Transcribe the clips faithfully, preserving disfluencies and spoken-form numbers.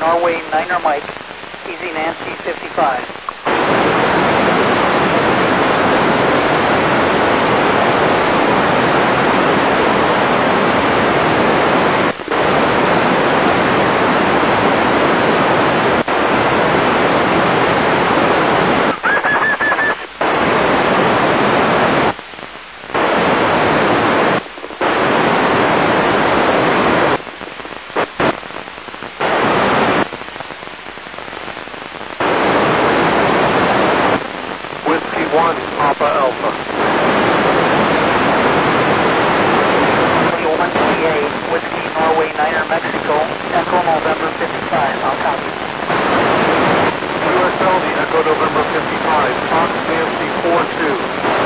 Norway Niner Mike, Easy Nancy fifty-five. one, Papa Alpha. twenty-one P A, Whiskey Norway Niner Mexico, Echo November fifty-five, I'll copy. U S L V, Echo November fifty-five, Fox Nancy four two.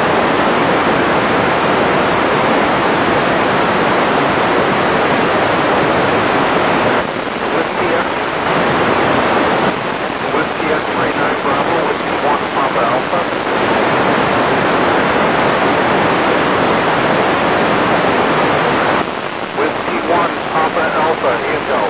Whiskey X, Whiskey X-ray nine Bravo, Whiskey one, Papa Alpha. Whiskey one, Papa Alpha, handheld.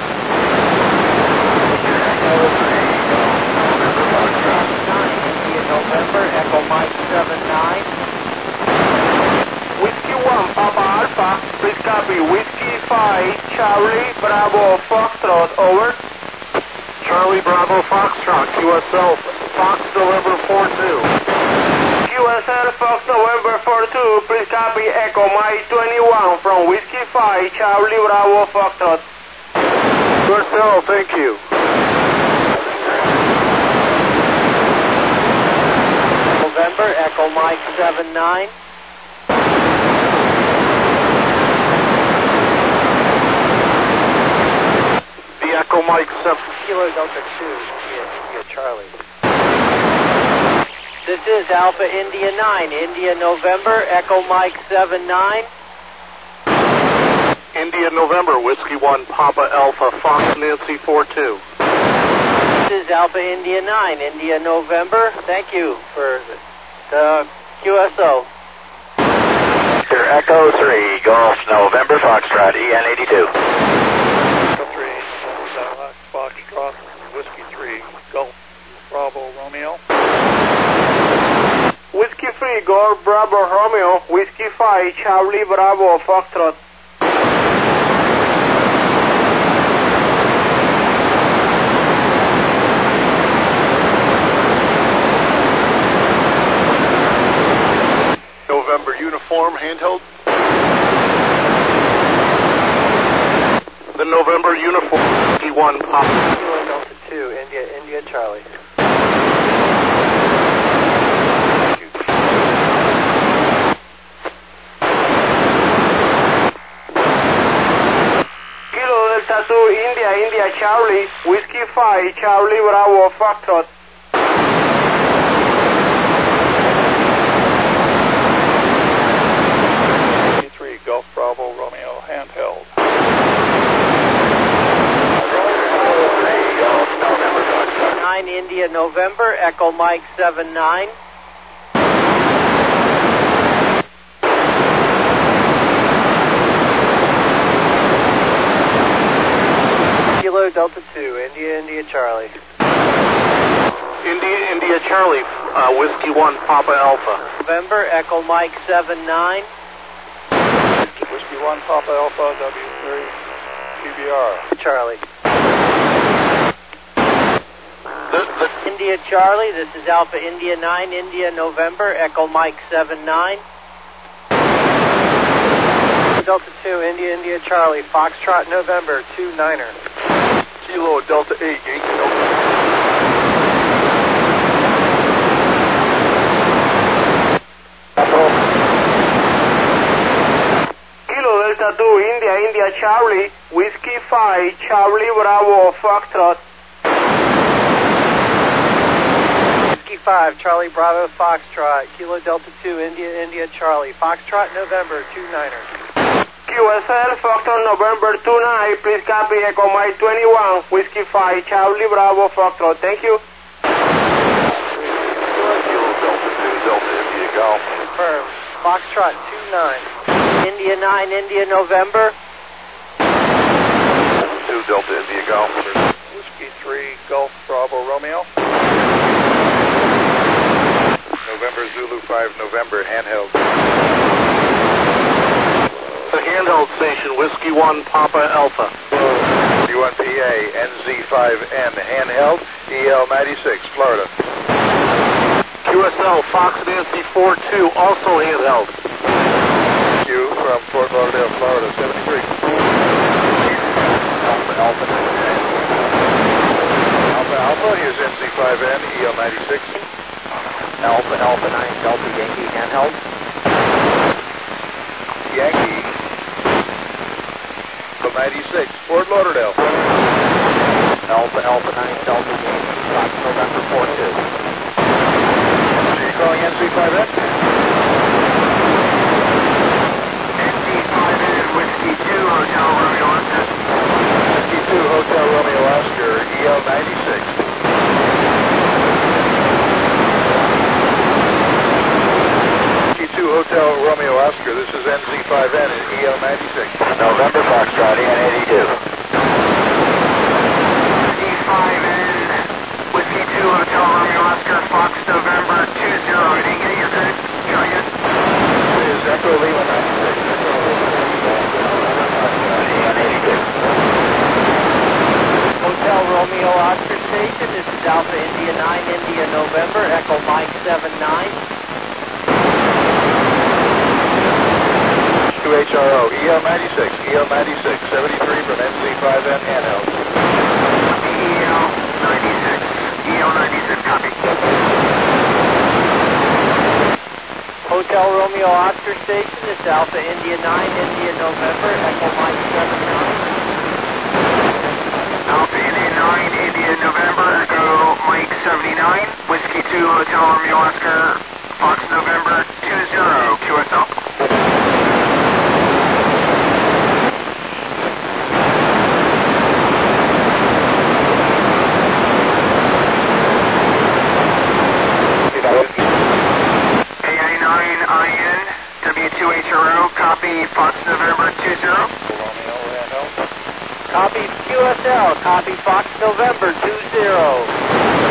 November, Echo Mike seven nine. Whiskey one, Papa Alpha, please copy. Whiskey five, Charlie Bravo Foxtrot, over. Charlie Bravo Foxtrot, Q S L, Fox November four two. Q S L Fox November four two, please copy. Echo Mike twenty-one from Whiskey five, Charlie Bravo Foxtrot. Q S L, thank you. November, Echo Mike seven nine. The Echo Mike seven. Kilo Delta two, India, India Charlie. This is Alpha India nine, India November, Echo Mike seven nine. India November, Whiskey one, Papa Alpha, Fox Nancy four two. This is Alpha India nine, India November. Thank you for the Q S O. Here, Echo three, Golf November, Foxtrot, E N eighty-two. Echo three, Foxtrot, Whiskey three, Golf Bravo Romeo. Whiskey three, Golf Bravo Romeo, Whiskey five, Charlie Bravo Foxtrot. November uniform handheld. The November uniform, T one Pop. Kilo Delta two, India, India Charlie. Kilo Delta two, India, India Charlie, Whiskey five, Charlie Bravo Foxtrot. Golf Bravo Romeo handheld. nine India November, Echo Mike seven nine. Kilo Delta two, India, India Charlie. India, India Charlie, uh, Whiskey one, Papa Alpha. November, Echo Mike seven nine. Whiskey one, Papa Alpha, W three, P B R. Charlie. The, the, India Charlie, this is Alpha India nine, India November, Echo Mike seven nine. Delta two, India, India Charlie, Foxtrot November, two niner. Kilo Delta eight, Yankee Delta. Delta two, India, India Charlie, Whiskey five, Charlie Bravo Foxtrot. Whiskey five, Charlie Bravo Foxtrot, Kilo Delta two, India, India Charlie, Foxtrot November, two niner. Q S L Foxtrot November two nine, please copy. Echo Mike twenty-one, Whiskey five, Charlie Bravo Foxtrot. Thank you. Kilo Delta two, Delta India Golf. Confirm. Foxtrot two nine. India nine, India November. two Delta India Golf. Whiskey three, Golf Bravo Romeo. November Zulu five, November, handheld. The handheld station, Whiskey one, Papa Alpha. D one P A, N Z five N, handheld, E L ninety-six, Florida. Q S L, Fox Nancy four two, also handheld. Q from Fort Lauderdale, Florida, seventy-three. Alpha, Alpha, Alpha, Alpha, here's N Z five N, E L ninety-six. Alpha, Alpha nine, Delta Yankee, handheld. Yankee, ninety-six, Fort Lauderdale. Alpha, Alpha nine, Delta Yankee, Fox November four two. Are you calling N Z five N? N Z five N, Whiskey two, Hotel Romeo Oscar. Whiskey two, Hotel Romeo Oscar, E L ninety-six. Whiskey two, Hotel Romeo Oscar, this is N Z five N and E L ninety-six. November Foxtrot, E N eighty-two. N Z five N, Whiskey two, Hotel Romeo Oscar, Fox November two zero. I didn't get your good. Try again. This is Echo Lima ninety-six. E N eighty-two. Hotel Romeo Oscar Station, this is Alpha India nine, India November, Echo Mike seven nine. H R O, E L ninety-six, E L ninety-six, seventy-three from N Z five N, handheld. E L ninety-six, E L ninety-six, copy. Hotel Romeo Oscar Station, this is Alpha India nine, India November, Echo Mike seven nine. Alpha India nine, India November, Echo Mike seventy-nine, Whiskey two, Hotel Romeo Oscar, Fox November two zero, Q S L. Copy, Fox November two zero. Copy Q S L, copy Fox November two zero.